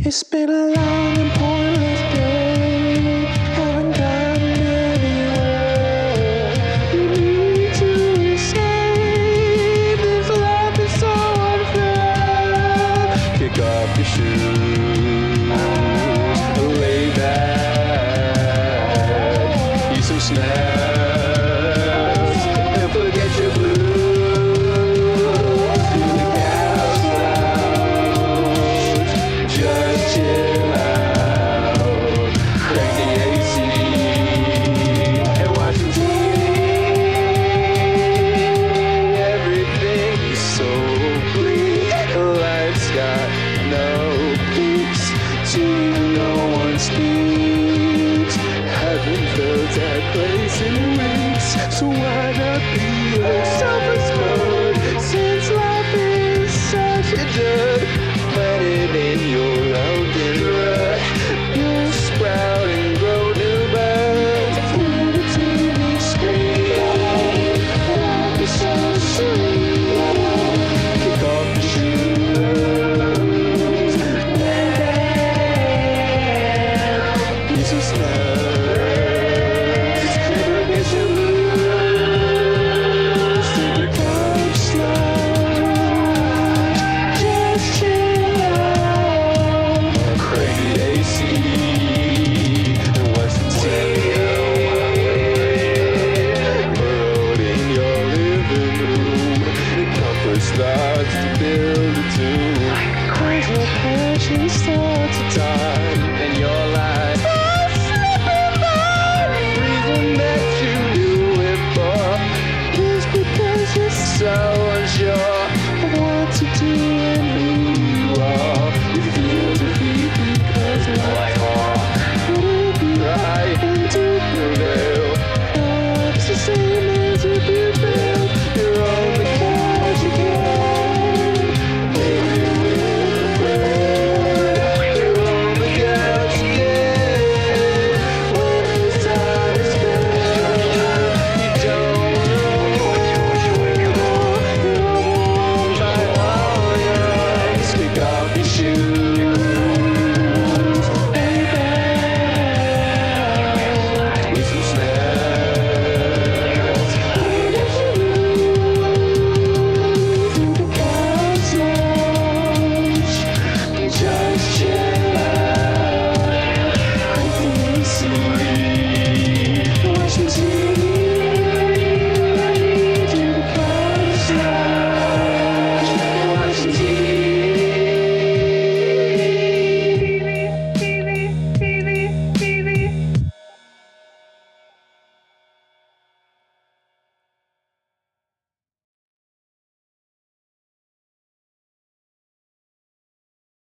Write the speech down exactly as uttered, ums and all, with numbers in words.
It's been a long and pointless day. Haven't gotten anywhere. You need to escape. This life is so unfair. Kick off your shoes, lay back, eat some snacks, and forget your blues. Do the couch lounge, just chill out, crank the A C, and watch some T V. Everything's so bleak, life's got no peace. To you no one speaks. Haven't felt that place in weeks. So why not be yourself as well?